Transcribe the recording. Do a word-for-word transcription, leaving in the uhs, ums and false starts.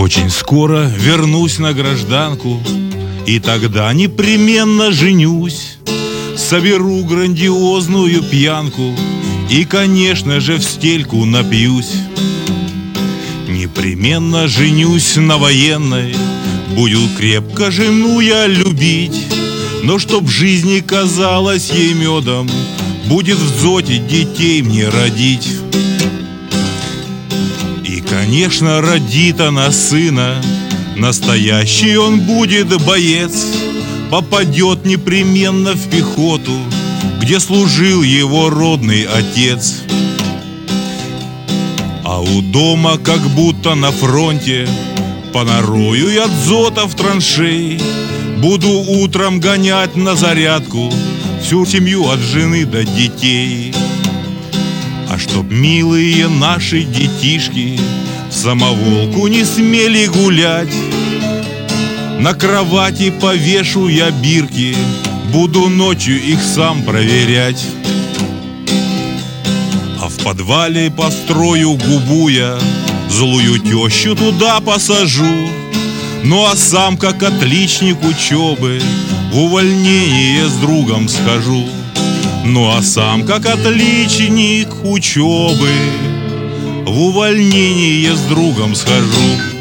Очень скоро вернусь на гражданку, и тогда непременно женюсь. Соберу грандиозную пьянку и, конечно же, в стельку напьюсь. Непременно женюсь на военной, буду крепко жену я любить. Но чтоб жизнь казалась ей медом, будет в зоте детей мне родить. И, конечно, родит она сына, настоящий он будет боец. Попадет непременно в пехоту, где служил его родный отец. А у дома, как будто на фронте, понарою я дзотов траншей. Буду утром гонять на зарядку всю семью от жены до детей. А чтоб милые наши детишки в самоволку не смели гулять, на кровати повешу я бирки, буду ночью их сам проверять. А в подвале построю губу я, злую тещу туда посажу. Ну а сам, как отличник учебы, в увольнение с другом схожу. Ну а сам, как отличник учебы, в увольнение с другом схожу.